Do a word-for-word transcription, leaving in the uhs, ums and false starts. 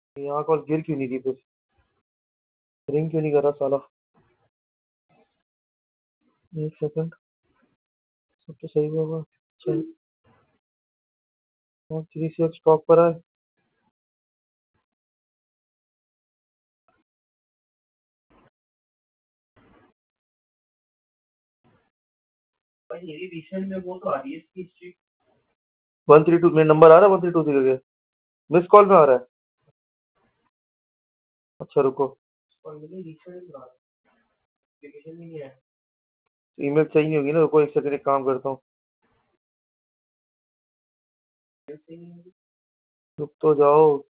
यहाँ कॉल गिर क्यों नहीं रही फिर? रिंग क्यों नहीं कर रहा साला? एक सेकंड। सब तो सही होगा। चल। थ्री सी स्टॉक पर है। वन थ्री टू में नंबर आ रहा है, वन थ्री टू से मिस कॉल में आ रहा है। अच्छा रुको। ईमेल सही नहीं होगी ना, रुको एक सेकंड, एक काम करता हूँ। रुक तो जाओ।